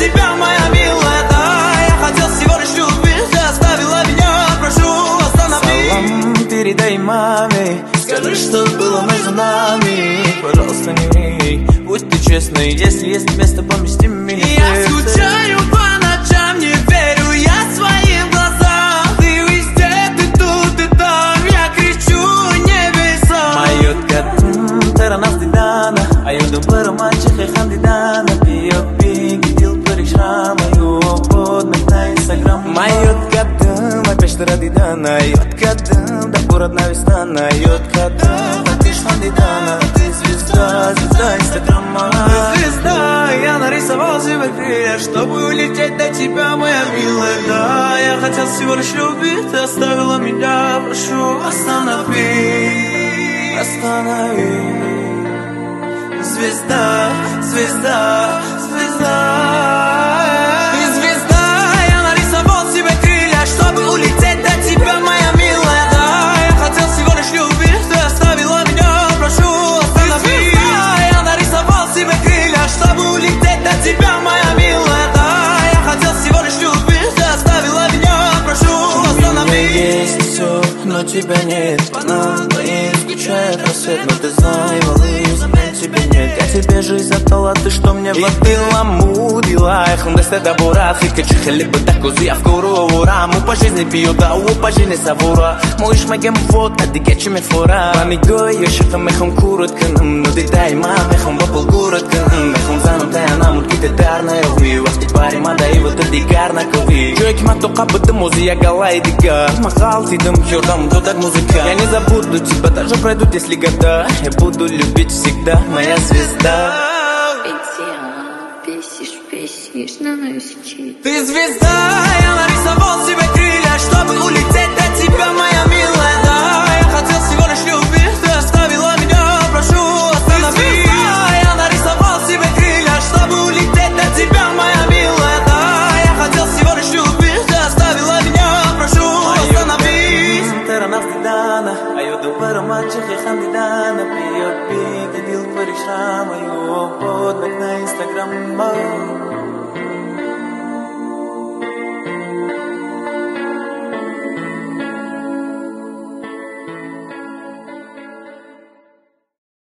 тебя, моя милая, да. Я хотел всего лишь любить, ты оставила меня, прошу, останови. Салам передай маме, скажи, что было между нами. Пожалуйста, не ври, будь ты честной, если есть место, помести меня. Я скучаю по ночам, не верю я своим глазам. Ты везде, ты тут, ты там, я кричу небеса. Майот катым, таранасти дана, аюду бармаче хандидана. Пиопи, гидил паришра, мою подмет на инстаграм. Майот катым, опять ради дана, айот катым, да город навистана, айот катым, батиш хандидана. Ты звезда, звезда инстаграма. Ты звезда, я нарисовал себе крылья, чтобы улететь до тебя, моя милая, да. Я хотел всего лишь любить, ты оставила меня, прошу, останови. Останови. Звезда, звезда, звезда. Ты звезда, я нарисовал себе крылья, чтобы улететь до тебя, моя милая, да. Я хотел всего лишь любить, ты оставила меня, прошу, останови. Ты звезда, я нарисовал себе крылья, чтобы улететь до тебя, моя милая, да. Я хотел всего лишь любить, ты оставила меня, прошу, останови. У меня есть все, но тебя нет. По нам двоим скучает рассвет, но ты знай, малыш, замен тебе нет. Я тебе жизнь отдала, ты что мне водила, мудила. Эх, он даст добра, ты качехали бы так узи, а в куру раму по жизни пью, да, по жизни савура. Можешь мегем вот, а ты гечами фора. Памигой, еще там эхом курот канам, но ты дай мам, эхом вапал город канам. Эхом занам тайна, мурките дарная уви, вахти пари мада и вот эти гарна кови. Джойки мато кабыты музи, я галай дига. Махал ти дым, хёрдам, то так музыка. Я не забуду тебя, даже пройдут, если года. Я буду любить всегда, моя звезда. Бесишь на носичи. Ты звезда, я нарисовал себе крылья, чтобы улететь до тебя, моя милая, да. Я хотел всего лишь любить, ты оставила меня, прошу, останови. Ты звезда, я нарисовал себе крылья, чтобы улететь до тебя, моя милая, да. Я хотел всего лишь любить, ты оставила меня, прошу, останови. Таранастидана, аюду бармаче хандидана. Пиопи, гидил паришра, мою подмет на инстаграм.